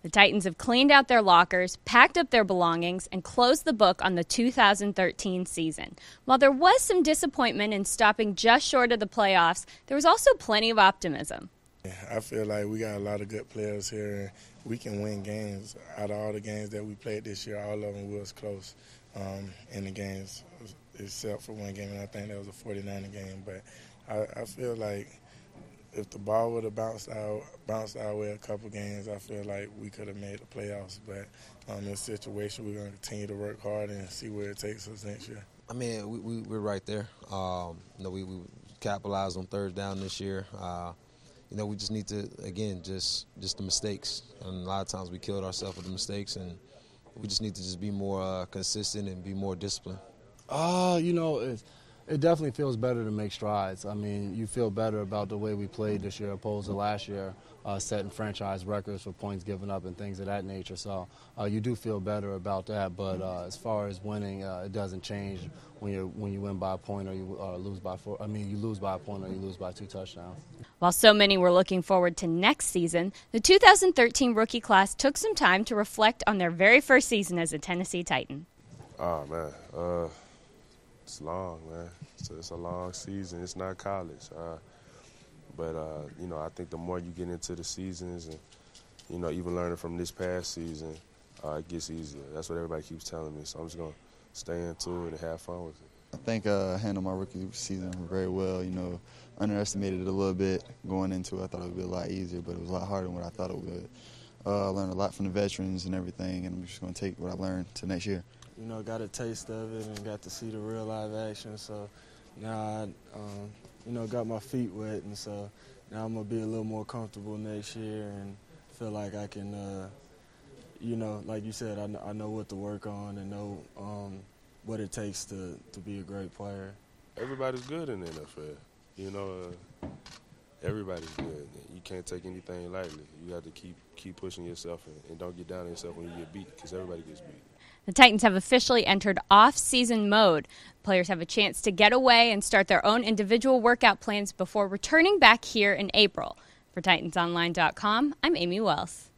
The Titans have cleaned out their lockers, packed up their belongings, and closed the book on the 2013 season. While there was some disappointment in stopping just short of the playoffs, there was also plenty of optimism. I feel like we got a lot of good players here, and we can win games. Out of all the games that we played this year, all of them was close in the games, except for one game, and I think that was a 49er game. But I feel like if the ball would have bounced our way a couple games, I feel like we could have made the playoffs. But in this situation, we're going to continue to work hard and see where it takes us next year. I mean, we're right there. We capitalized on third down this year. We just need to, again, just the mistakes. And a lot of times we killed ourselves with the mistakes, and we just need to just be more consistent and be more disciplined. It definitely feels better to make strides. I mean, you feel better about the way we played this year opposed to last year, setting franchise records for points given up and things of that nature. So you do feel better about that. But as far as winning, it doesn't change when you win by a point or you lose by 4. I mean, you lose by a point or you lose by 2 touchdowns. While so many were looking forward to next season, the 2013 rookie class took some time to reflect on their very first season as a Tennessee Titan. Oh, man. It's long, man. It's a long season. It's not college. But I think the more you get into the seasons and, even learning from this past season, it gets easier. That's what everybody keeps telling me. So I'm just going to stay into it and have fun with it. I think I handled my rookie season very well. Underestimated it a little bit going into it. I thought it would be a lot easier, but it was a lot harder than what I thought it would. I learned a lot from the veterans and everything, and I'm just going to take what I learned to next year. Got a taste of it and got to see the real live action. So now I, got my feet wet, and so now I'm going to be a little more comfortable next year and feel like I can, like you said, I know what to work on and know what it takes to be a great player. Everybody's good in the NFL. Everybody's good. You can't take anything lightly. You have to keep pushing yourself and don't get down on yourself when you get beat, because everybody gets beat. The Titans have officially entered off-season mode. Players have a chance to get away and start their own individual workout plans before returning back here in April. For TitansOnline.com, I'm Amy Wells.